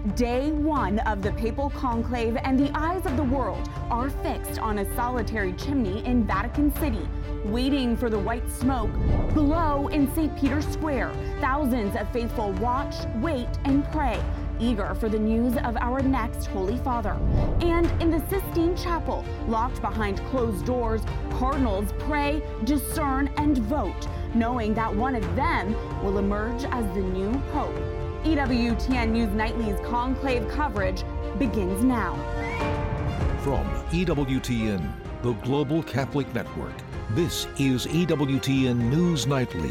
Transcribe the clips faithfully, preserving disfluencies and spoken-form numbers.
Day one of the papal conclave, and the eyes of the world are fixed on a solitary chimney in Vatican City, waiting for the white smoke. Below in Saint Peter's Square, thousands of faithful watch, wait, and pray, eager for the news of our next Holy Father. And in the Sistine Chapel, locked behind closed doors, cardinals pray, discern, and vote, knowing that one of them will emerge as the new pope. E W T N News Nightly's conclave coverage begins now. From E W T N, the Global Catholic Network, this is E W T N News Nightly.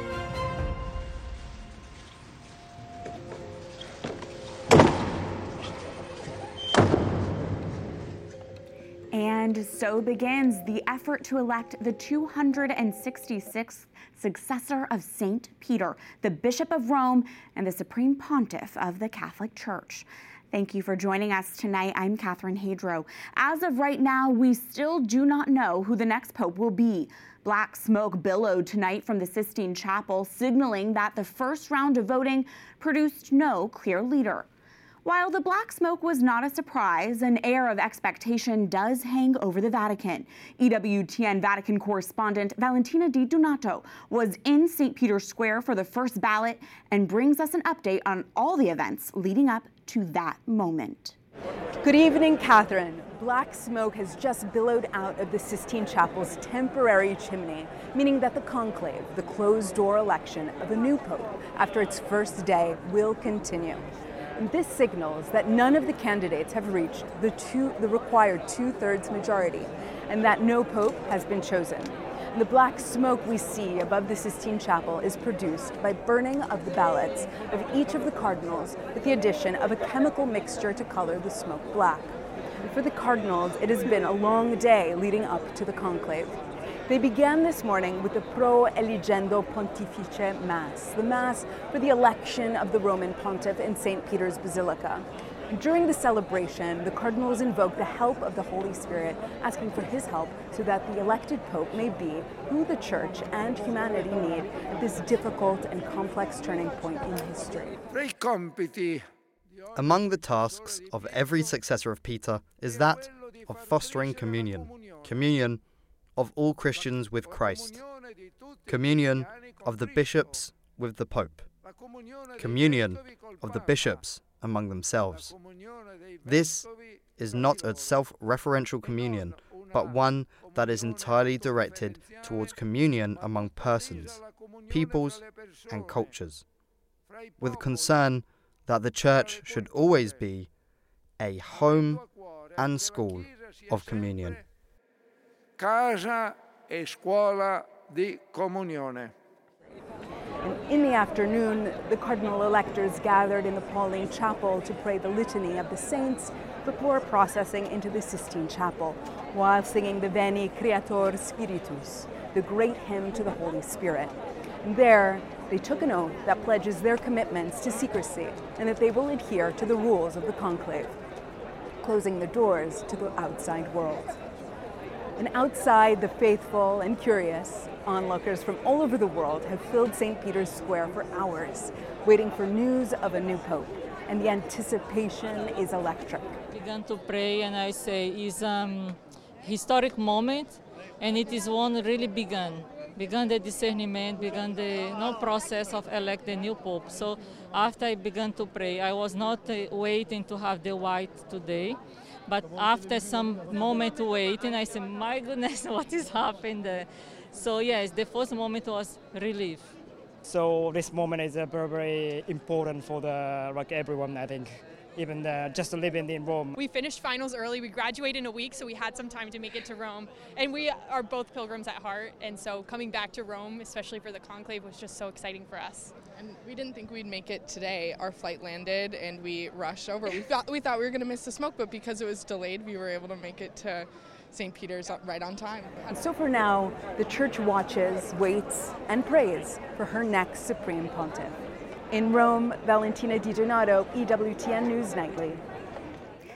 And so begins the effort to elect the two hundred sixty-sixth successor of Saint Peter, the Bishop of Rome and the Supreme Pontiff of the Catholic Church. Thank you for joining us tonight. I'm Catherine Hadro. As of right now, we still do not know who the next pope will be. Black smoke billowed tonight from the Sistine Chapel, signaling that the first round of voting produced no clear leader. While the black smoke was not a surprise, an air of expectation does hang over the Vatican. E W T N Vatican correspondent Valentina Di Donato was in Saint Peter's Square for the first ballot and brings us an update on all the events leading up to that moment. Good evening, Catherine. Black smoke has just billowed out of the Sistine Chapel's temporary chimney, meaning that the conclave, the closed-door election of a new pope after its first day, will continue. And this signals that none of the candidates have reached the, two, the required two-thirds majority, and that no pope has been chosen. And the black smoke we see above the Sistine Chapel is produced by burning of the ballots of each of the cardinals with the addition of a chemical mixture to color the smoke black. And for the cardinals, it has been a long day leading up to the conclave. They began this morning with the Pro Eligendo Pontifice Mass, the Mass for the election of the Roman Pontiff in Saint Peter's Basilica. During the celebration, the cardinals invoked the help of the Holy Spirit, asking for his help so that the elected Pope may be who the Church and humanity need at this difficult and complex turning point in history. Among the tasks of every successor of Peter is that of fostering communion. Communion of all Christians with Christ, communion of the bishops with the Pope, communion of the bishops among themselves. This is not a self-referential communion, but one that is entirely directed towards communion among persons, peoples, and cultures, with concern that the Church should always be a home and school of communion. Casa e scuola di comunione. And in the afternoon, the cardinal electors gathered in the Pauline Chapel to pray the Litany of the Saints before processing into the Sistine Chapel, while singing the Veni Creator Spiritus, the great hymn to the Holy Spirit. And there, they took an oath that pledges their commitments to secrecy and that they will adhere to the rules of the conclave, closing the doors to the outside world. And outside, the faithful and curious onlookers from all over the world have filled Saint Peter's Square for hours, waiting for news of a new pope. And the anticipation is electric. I began to pray, and I say it's a um, historic moment, and it is one really begun. Began the discernment, began the no process of elect the new pope. So after I began to pray, I was not uh, waiting to have the white today. But after some moment waiting, I said, my goodness, what is happening there? So yes, the first moment was relief. So this moment is uh, very, very important for the like everyone, I think, even uh, just living in Rome. We finished finals early. We graduated in a week, so we had some time to make it to Rome. And we are both pilgrims at heart, and so coming back to Rome, especially for the conclave, was just so exciting for us. And we didn't think we'd make it today. Our flight landed, and we rushed over. We thought we thought we were going to miss the smoke, but because it was delayed, we were able to make it to Saint Peter's right on time. And so for now, the Church watches, waits, and prays for her next Supreme Pontiff. In Rome, Valentina Di Donato, E W T N News Nightly.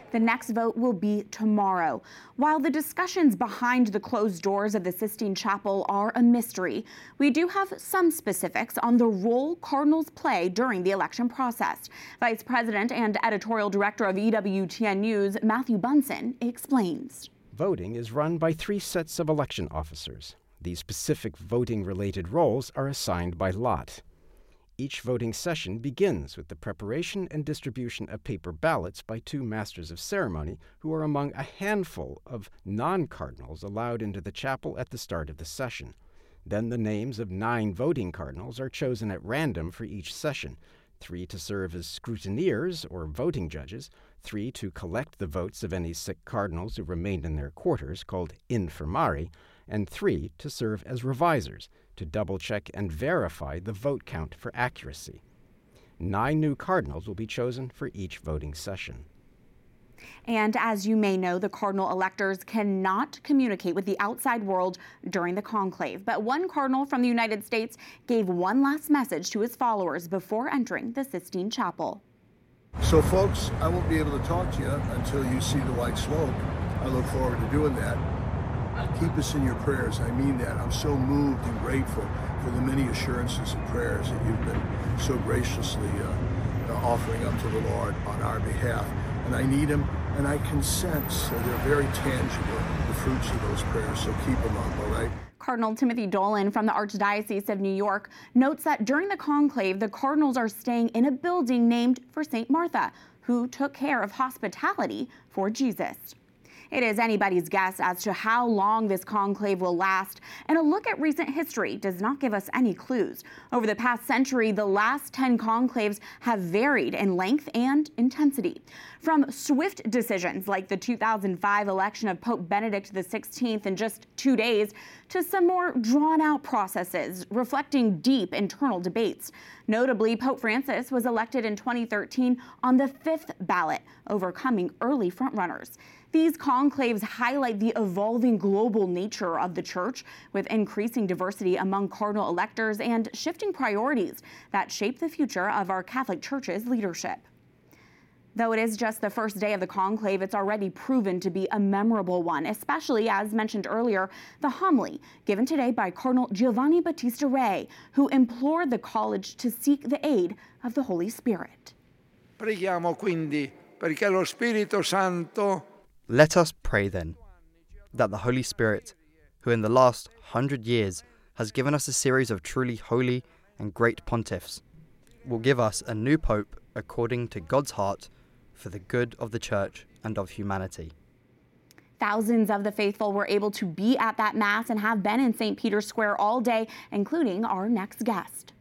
The next vote will be tomorrow. While the discussions behind the closed doors of the Sistine Chapel are a mystery, we do have some specifics on the role cardinals play during the election process. Vice President and Editorial Director of E W T N News, Matthew Bunson, explains. Voting is run by three sets of election officers. These specific voting-related roles are assigned by lot. Each voting session begins with the preparation and distribution of paper ballots by two masters of ceremony who are among a handful of non-cardinals allowed into the chapel at the start of the session. Then the names of nine voting cardinals are chosen at random for each session, three to serve as scrutineers or voting judges, three to collect the votes of any sick cardinals who remained in their quarters, called infirmari, and three to serve as revisers, to double-check and verify the vote count for accuracy. Nine new cardinals will be chosen for each voting session. And as you may know, the cardinal electors cannot communicate with the outside world during the conclave. But one cardinal from the United States gave one last message to his followers before entering the Sistine Chapel. So, folks, I won't be able to talk to you until you see the white smoke. I look forward to doing that. Keep us in your prayers. I mean that. I'm so moved and grateful for the many assurances and prayers that you've been so graciously uh, uh, offering up to the Lord on our behalf. And I need them, and I can sense that they're very tangible, the fruits of those prayers, so keep them up, all right? Cardinal Timothy Dolan from the Archdiocese of New York notes that during the conclave, the cardinals are staying in a building named for Saint Martha, who took care of hospitality for Jesus. It is anybody's guess as to how long this conclave will last, and a look at recent history does not give us any clues. Over the past century, the last ten conclaves have varied in length and intensity. From swift decisions like the two thousand five election of Pope Benedict the sixteenth in just two days, to some more drawn-out processes reflecting deep internal debates. Notably, Pope Francis was elected in twenty thirteen on the fifth ballot, overcoming early frontrunners. These conclaves highlight the evolving global nature of the church, with increasing diversity among cardinal electors and shifting priorities that shape the future of our Catholic Church's leadership. Though it is just the first day of the conclave, it's already proven to be a memorable one, especially, as mentioned earlier, the homily given today by Cardinal Giovanni Battista Re, who implored the college to seek the aid of the Holy Spirit. Preghiamo quindi perché lo Spirito Santo. Let us pray then, that the Holy Spirit, who in the last hundred years has given us a series of truly holy and great pontiffs, will give us a new pope according to God's heart for the good of the Church and of humanity. Thousands of the faithful were able to be at that Mass and have been in Saint Peter's Square all day, including our next guest.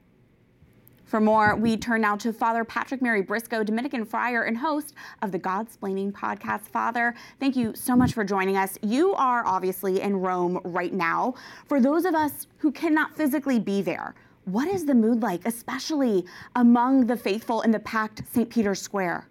For more, we turn now to Father Patrick Mary Briscoe, Dominican friar and host of the Godsplaining podcast. Father, thank you so much for joining us. You are obviously in Rome right now. For those of us who cannot physically be there, what is the mood like, especially among the faithful in the packed Saint Peter's Square?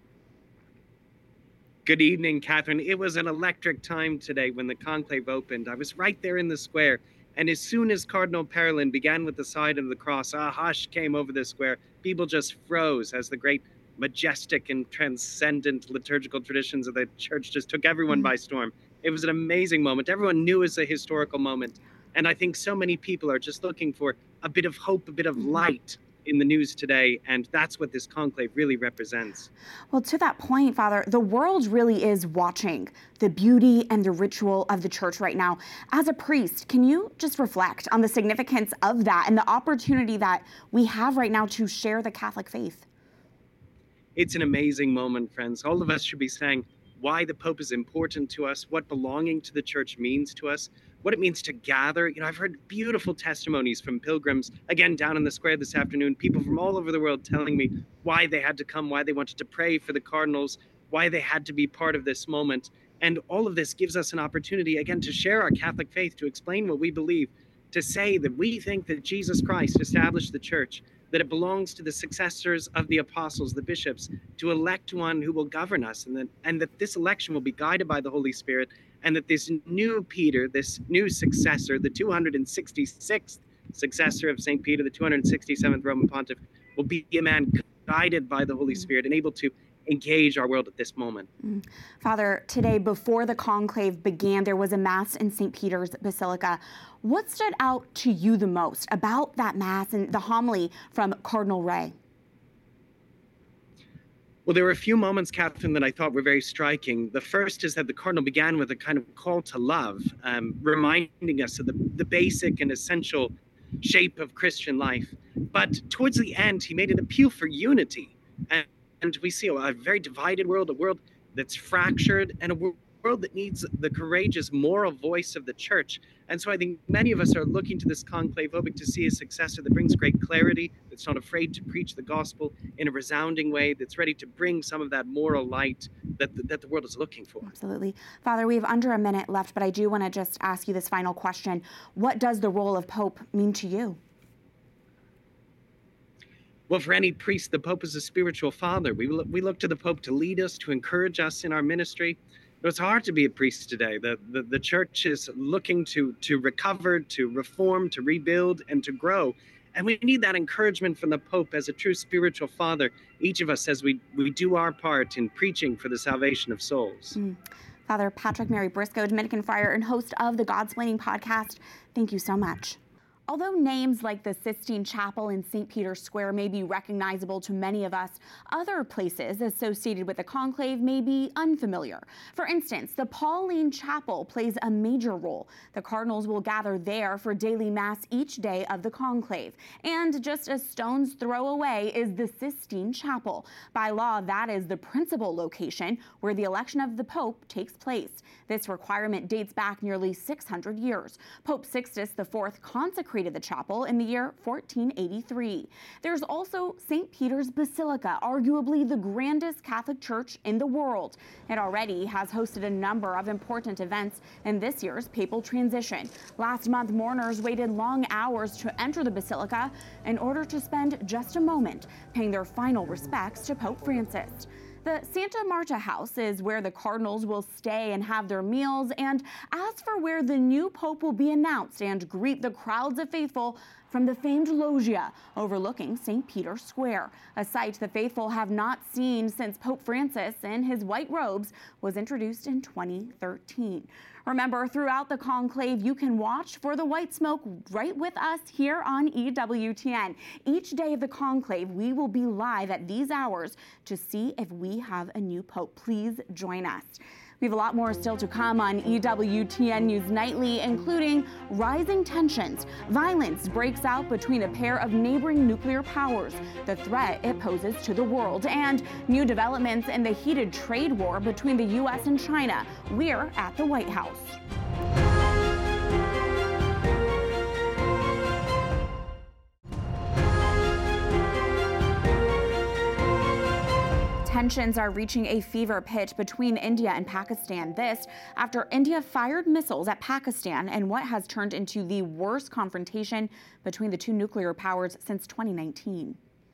Good evening, Catherine. It was an electric time today when the conclave opened. I was right there in the square. And as soon as Cardinal Parolin began with the sign of the cross, a hush came over the square. People just froze as the great majestic and transcendent liturgical traditions of the church just took everyone mm-hmm. by storm. It was an amazing moment. Everyone knew it was a historical moment. And I think so many people are just looking for a bit of hope, a bit of light in the news today, and that's what this conclave really represents. Well, to that point, Father, the world really is watching the beauty and the ritual of the church right now. As a priest, can you just reflect on the significance of that and the opportunity that we have right now to share the Catholic faith? It's an amazing moment, friends. All of us should be saying why the Pope is important to us, what belonging to the church means to us, what it means to gather. You know, I've heard beautiful testimonies from pilgrims, again, down in the square this afternoon, people from all over the world telling me why they had to come, why they wanted to pray for the cardinals, why they had to be part of this moment. And all of this gives us an opportunity, again, to share our Catholic faith, to explain what we believe, to say that we think that Jesus Christ established the church, that it belongs to the successors of the apostles, the bishops, to elect one who will govern us, and that, and that this election will be guided by the Holy Spirit, and that this new Peter, this new successor, the two hundred sixty-sixth successor of Saint Peter, the two hundred sixty-seventh Roman Pontiff, will be a man guided by the Holy Spirit and able to engage our world at this moment. Mm. Father, today before the conclave began, there was a Mass in Saint Peter's Basilica. What stood out to you the most about that Mass and the homily from Cardinal Ray? Well, there were a few moments, Catherine, that I thought were very striking. The first is that the Cardinal began with a kind of call to love, um, reminding us of the, the basic and essential shape of Christian life. But towards the end, he made an appeal for unity. And, and we see a very divided world, a world that's fractured, and a world that needs the courageous moral voice of the Church. And so I think many of us are looking to this conclave, hoping to see a successor that brings great clarity, that's not afraid to preach the gospel in a resounding way, that's ready to bring some of that moral light that the, that the world is looking for. Absolutely. Father, we have under a minute left, but I do want to just ask you this final question. What does the role of Pope mean to you? Well, for any priest, the Pope is a spiritual father. We look, we look to the Pope to lead us, to encourage us in our ministry. It's hard to be a priest today. The, the, the church is looking to, to recover, to reform, to rebuild, and to grow. And we need that encouragement from the Pope as a true spiritual father, each of us as we, we do our part in preaching for the salvation of souls. Mm. Father Patrick Mary Briscoe, Dominican friar and host of the Godsplaining podcast, thank you so much. Although names like the Sistine Chapel in Saint Peter's Square may be recognizable to many of us, other places associated with the conclave may be unfamiliar. For instance, the Pauline Chapel plays a major role. The cardinals will gather there for daily mass each day of the conclave. And just a stone's throw away is the Sistine Chapel. By law, that is the principal location where the election of the Pope takes place. This requirement dates back nearly six hundred years. Pope Sixtus the Fourth consecrated the chapel in the year fourteen eighty-three. There's also Saint Peter's Basilica, arguably the grandest Catholic church in the world. It already has hosted a number of important events in this year's papal transition. Last month, mourners waited long hours to enter the basilica in order to spend just a moment paying their final respects to Pope Francis. The Santa Marta House is where the cardinals will stay and have their meals. And as for where the new pope will be announced and greet the crowds of faithful from the famed loggia overlooking Saint Peter's Square, a sight the faithful have not seen since Pope Francis in his white robes was introduced in twenty thirteen. Remember, throughout the conclave, you can watch for the white smoke right with us here on E W T N. Each day of the conclave, we will be live at these hours to see if we have a new pope. Please join us. We have a lot more still to come on E W T N News Nightly, including rising tensions. Violence breaks out between a pair of neighboring nuclear powers, the threat it poses to the world, and new developments in the heated trade war between the U S and China. We're at the White House. Tensions are reaching a fever pitch between India and Pakistan. This after India fired missiles at Pakistan in what has turned into the worst confrontation between the two nuclear powers since twenty nineteen.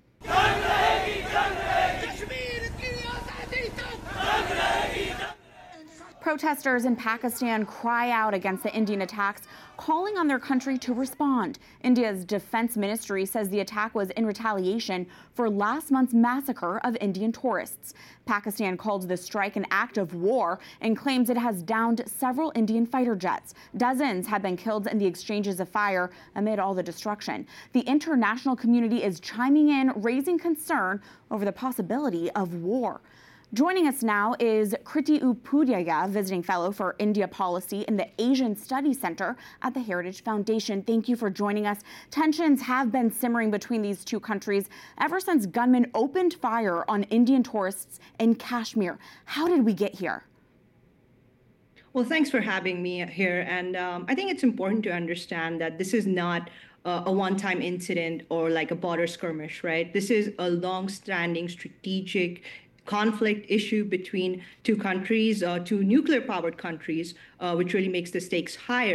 Protesters in Pakistan cry out against the Indian attacks, calling on their country to respond. India's defense ministry says the attack was in retaliation for last month's massacre of Indian tourists. Pakistan called the strike an act of war and claims it has downed several Indian fighter jets. Dozens have been killed in the exchanges of fire amid all the destruction. The international community is chiming in, raising concern over the possibility of war. Joining us now is Kriti Upadhyaya, visiting fellow for India policy in the Asian Studies Center at the Heritage Foundation. Thank you for joining us. Tensions have been simmering between these two countries ever since gunmen opened fire on Indian tourists in Kashmir. How did we get here? Well, thanks for having me here. And um, I think it's important to understand that this is not uh, a one-time incident or like a border skirmish, right? This is a long-standing strategic conflict issue between two countries, uh, two nuclear-powered countries, uh, which really makes the stakes higher.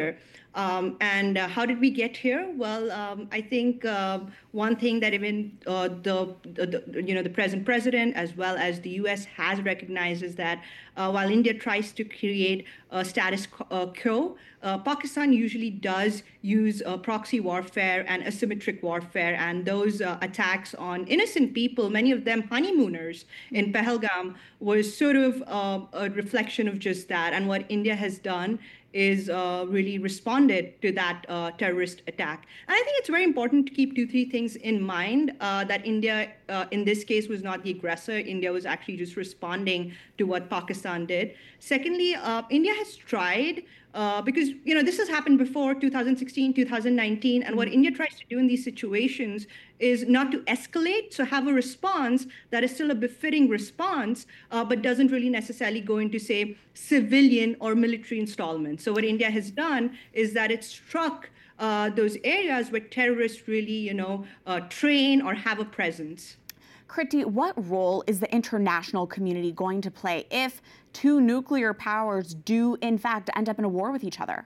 Um, and uh, how did we get here? Well, um, I think uh, one thing that even uh, the, the, the you know the present president as well as the U S has recognized is that uh, while India tries to create a status quo, uh, Pakistan usually does use uh, proxy warfare and asymmetric warfare, and those uh, attacks on innocent people, many of them honeymooners in Pahalgam, was sort of uh, a reflection of just that. And what India has done is uh, really responded to that uh, terrorist attack. And I think it's very important to keep two, three things in mind, uh, that India, uh, in this case, was not the aggressor. India was actually just responding to what Pakistan did. Secondly, uh, India has tried, uh, because, you know, this has happened before, two thousand sixteen, two thousand nineteen, and what India tries to do in these situations is not to escalate, so have a response that is still a befitting response, uh, but doesn't really necessarily go into, say, civilian or military installments. So what India has done is that it struck uh, those areas where terrorists really, you know, uh, train or have a presence. Kriti, what role is the international community going to play if two nuclear powers do, in fact, end up in a war with each other?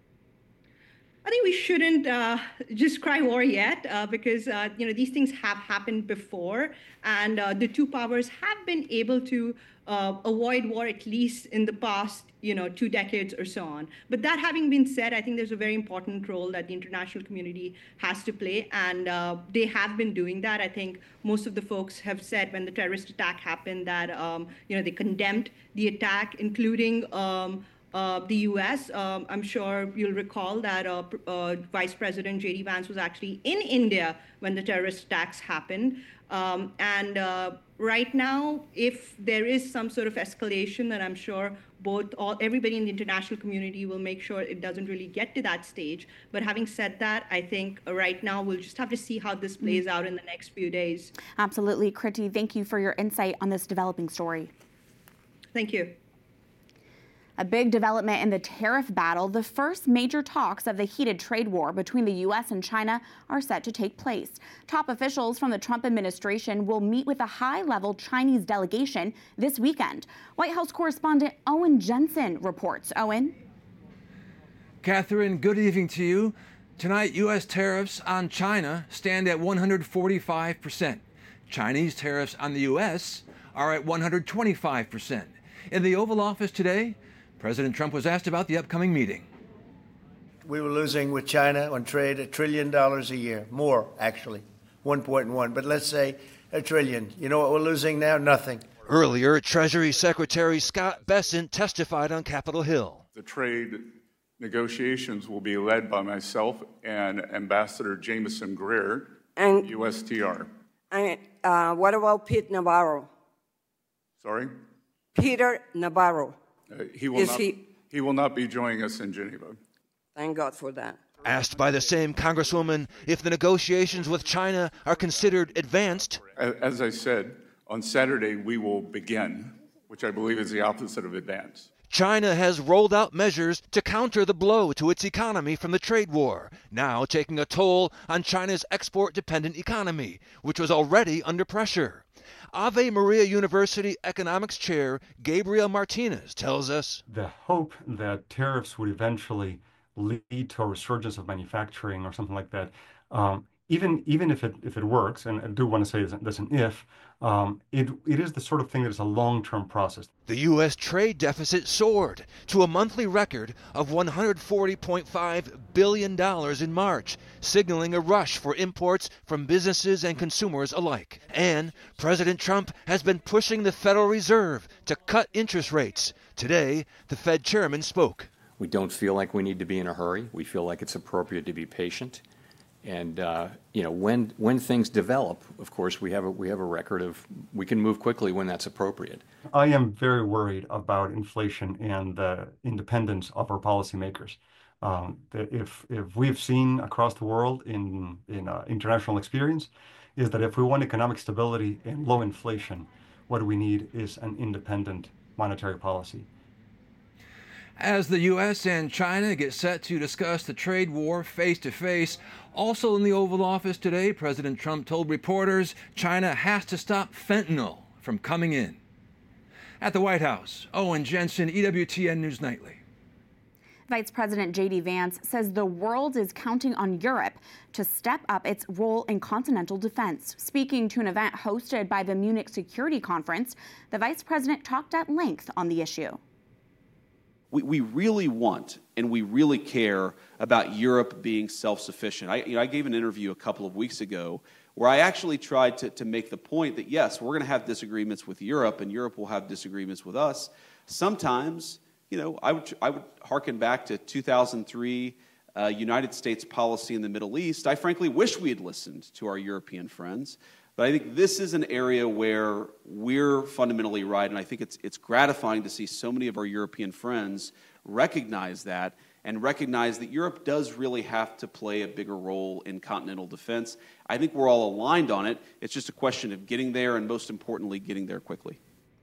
I think we shouldn't uh, just cry war yet, uh, because uh, you know these things have happened before, and uh, the two powers have been able to uh, avoid war at least in the past, you know, two decades or so on. But that having been said, I think there's a very important role that the international community has to play, and uh, they have been doing that. I think most of the folks have said when the terrorist attack happened that um, you know they condemned the attack, including. Um, Uh, the U S, um, I'm sure you'll recall that uh, uh, Vice President J D Vance was actually in India when the terrorist attacks happened. Um, and uh, right now, if there is some sort of escalation, then I'm sure both all everybody in the international community will make sure it doesn't really get to that stage. But having said that, I think right now we'll just have to see how this plays out in the next few days. Absolutely. Kriti, thank you for your insight on this developing story. Thank you. A big development in the tariff battle. The first major talks of the heated trade war between the U S and China are set to take place. Top officials from the Trump administration will meet with a high-level Chinese delegation this weekend. White House correspondent Owen Jensen reports. Owen? Catherine, good evening to you. Tonight, U S tariffs on China stand at one hundred forty-five percent. Chinese tariffs on the U S are at one hundred twenty-five percent. In the Oval Office today, President Trump was asked about the upcoming meeting. We were losing with China on trade a trillion dollars a year, more actually, one point one, but let's say a trillion. You know what we're losing now? Nothing. Earlier, Treasury Secretary Scott Bessent testified on Capitol Hill. The trade negotiations will be led by myself and Ambassador Jameson Greer, and, U S T R. And uh, what about Pete Navarro? Sorry? Peter Navarro. Uh, he, will Is not, he... he will not be joining us in Geneva. Thank God for that. Asked by the same Congresswoman if the negotiations with China are considered advanced. As I said, on Saturday we will begin, which I believe is the opposite of advance. China has rolled out measures to counter the blow to its economy from the trade war, now taking a toll on China's export-dependent economy, which was already under pressure. Ave Maria University economics chair Gabriel Martinez tells us the hope that tariffs would eventually lead to a resurgence of manufacturing or something like that, um, even even if it if it works, and I do want to say that's an if, um, it it is the sort of thing that is a long-term process. The U S trade deficit soared to a monthly record of one hundred forty point five billion dollars in March, signaling a rush for imports from businesses and consumers alike. And President Trump has been pushing the Federal Reserve to cut interest rates. Today, the Fed chairman spoke. We don't feel like we need to be in a hurry. We feel like it's appropriate to be patient. And uh, you know, when when things develop, of course, we have a we have a record of we can move quickly when that's appropriate. I am very worried about inflation and the independence of our policymakers. Um, if if we've seen across the world in in uh, international experience, is that if we want economic stability and low inflation, what we need is an independent monetary policy. As the U S and China get set to discuss the trade war face-to-face, also in the Oval Office today, President Trump told reporters China has to stop fentanyl from coming in. At the White House, Owen Jensen, E W T N News Nightly. Vice President J D Vance says the world is counting on Europe to step up its role in continental defense. Speaking to an event hosted by the Munich Security Conference, the vice president talked at length on the issue. We, we really want and we really care about Europe being self-sufficient. I, you know, I gave an interview a couple of weeks ago where I actually tried to, to make the point that, yes, we're going to have disagreements with Europe, and Europe will have disagreements with us. Sometimes, you know, I would, I would hearken back to two thousand three uh, United States policy in the Middle East. I frankly wish we had listened to our European friends. But I think this is an area where we're fundamentally right, and I think it's it's gratifying to see so many of our European friends recognize that and recognize that Europe does really have to play a bigger role in continental defense. I think we're all aligned on it. It's just a question of getting there and, most importantly, getting there quickly.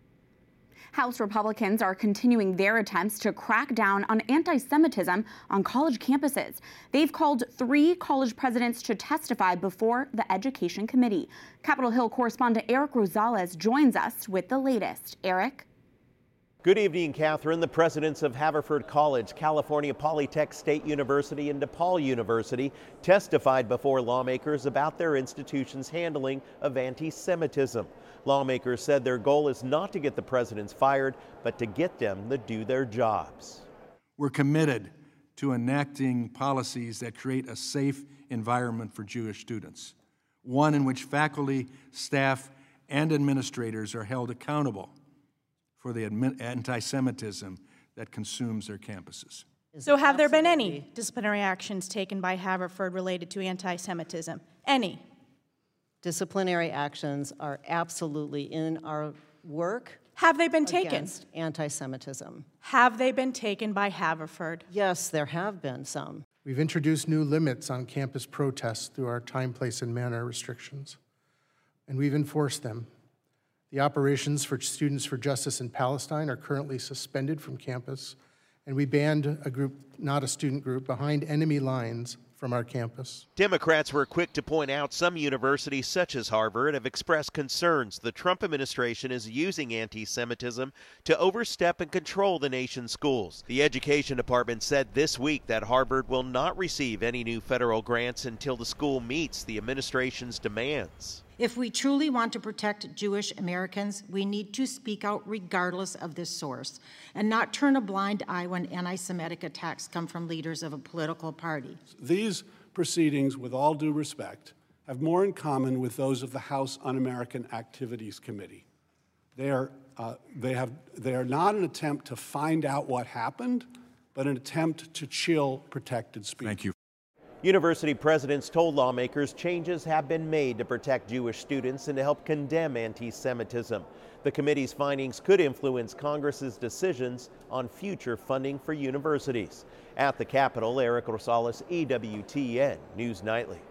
House Republicans are continuing their attempts to crack down on anti-Semitism on college campuses. They've called three college presidents to testify before the Education Committee. Capitol Hill correspondent Eric Rosales joins us with the latest. Eric? Good evening, Catherine. The presidents of Haverford College, California Polytech State University, and DePaul University testified before lawmakers about their institution's handling of anti-Semitism. Lawmakers said their goal is not to get the presidents fired, but to get them to do their jobs. We're committed to enacting policies that create a safe environment for Jewish students, one in which faculty, staff, and administrators are held accountable for the anti-Semitism that consumes their campuses. So have there been any disciplinary actions taken by Haverford related to anti-Semitism? Any? Disciplinary actions are absolutely in our work. Have they been taken? Against anti-Semitism. Have they been taken by Haverford? Yes, there have been some. We've introduced new limits on campus protests through our time, place, and manner restrictions, and we've enforced them. The operations for Students for Justice in Palestine are currently suspended from campus, and we banned a group, not a student group, behind enemy lines from our campus. Democrats were quick to point out some universities, such as Harvard, have expressed concerns the Trump administration is using anti-Semitism to overstep and control the nation's schools. The Education Department said this week that Harvard will not receive any new federal grants until the school meets the administration's demands. If we truly want to protect Jewish Americans, we need to speak out regardless of this source and not turn a blind eye when anti-Semitic attacks come from leaders of a political party. These proceedings, with all due respect, have more in common with those of the House Un-American Activities Committee. They are, uh, they have, they are not an attempt to find out what happened, but an attempt to chill protected speech. Thank you. University presidents told lawmakers changes have been made to protect Jewish students and to help condemn anti-Semitism. The committee's findings could influence Congress's decisions on future funding for universities. At the Capitol, Eric Rosales, E W T N News Nightly.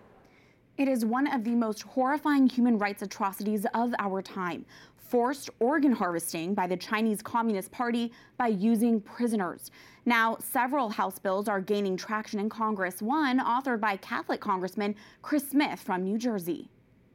It is one of the most horrifying human rights atrocities of our time. Forced organ harvesting by the Chinese Communist Party by using prisoners. Now, several House bills are gaining traction in Congress, one authored by Catholic Congressman Chris Smith from New Jersey.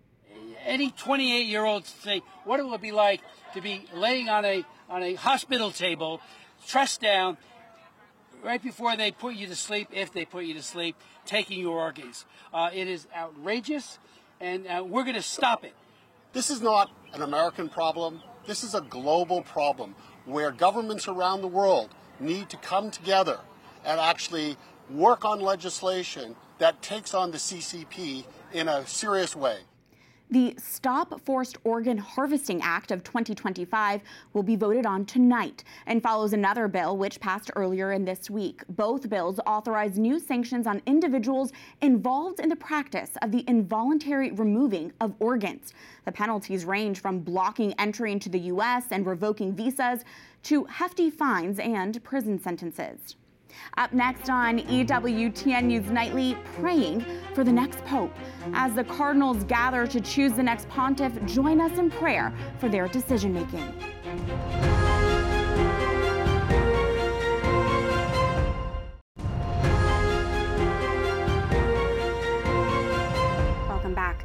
Any twenty-eight-year-old say, what it would be like to be laying on a, on a hospital table, trussed down, right before they put you to sleep, if they put you to sleep, taking your organs. Uh, it is outrageous, and uh, we're going to stop it. This is not an American problem. This is a global problem where governments around the world need to come together and actually work on legislation that takes on the C C P in a serious way. The Stop Forced Organ Harvesting Act of twenty twenty-five will be voted on tonight and follows another bill which passed earlier in this week. Both bills authorize new sanctions on individuals involved in the practice of the involuntary removing of organs. The penalties range from blocking entry into the U S and revoking visas to hefty fines and prison sentences. Up next on E W T N News Nightly, praying for the next pope. As the cardinals gather to choose the next pontiff, join us in prayer for their decision making. Welcome back. E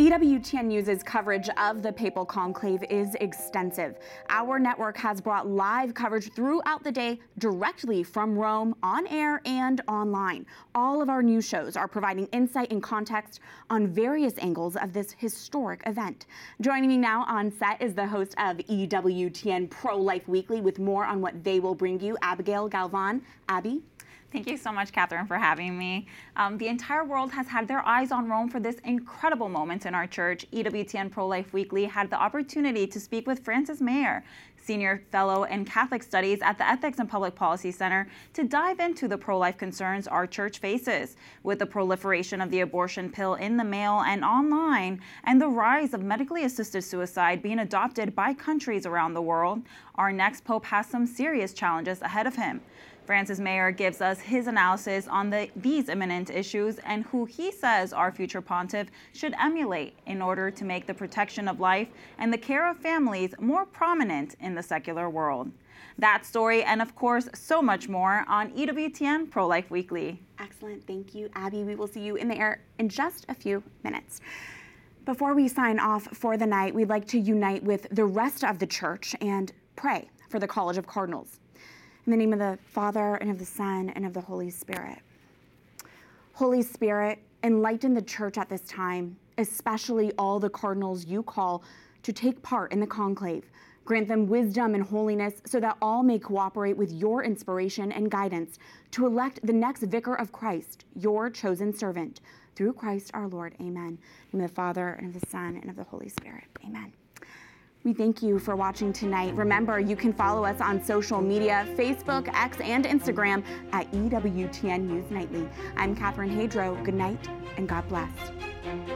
E W T N News's coverage of the Papal Conclave is extensive. Our network has brought live coverage throughout the day directly from Rome, on air and online. All of our news shows are providing insight and context on various angles of this historic event. Joining me now on set is the host of E W T N Pro-Life Weekly with more on what they will bring you, Abigail Galvan. Abby? Thank you so much, Catherine, for having me. Um, the entire world has had their eyes on Rome for this incredible moment in our church. E W T N Pro-Life Weekly had the opportunity to speak with Francis Mayer, Senior Fellow in Catholic Studies at the Ethics and Public Policy Center, to dive into the pro-life concerns our church faces. With the proliferation of the abortion pill in the mail and online, and the rise of medically assisted suicide being adopted by countries around the world, our next pope has some serious challenges ahead of him. Francis Mayer gives us his analysis on the, these imminent issues and who he says our future pontiff should emulate in order to make the protection of life and the care of families more prominent in the secular world. That story and, of course, so much more on E W T N Pro-Life Weekly. Excellent. Thank you, Abby. We will see you in the air in just a few minutes. Before we sign off for the night, we'd like to unite with the rest of the church and pray for the College of Cardinals. In the name of the Father, and of the Son, and of the Holy Spirit. Holy Spirit, enlighten the church at this time, especially all the cardinals you call to take part in the conclave. Grant them wisdom and holiness so that all may cooperate with your inspiration and guidance to elect the next vicar of Christ, your chosen servant. Through Christ our Lord, amen. In the name of the Father, and of the Son, and of the Holy Spirit, amen. We thank you for watching tonight. Remember, you can follow us on social media, Facebook, X, and Instagram at E W T N News Nightly. I'm Catherine Hadro. Good night, and God bless.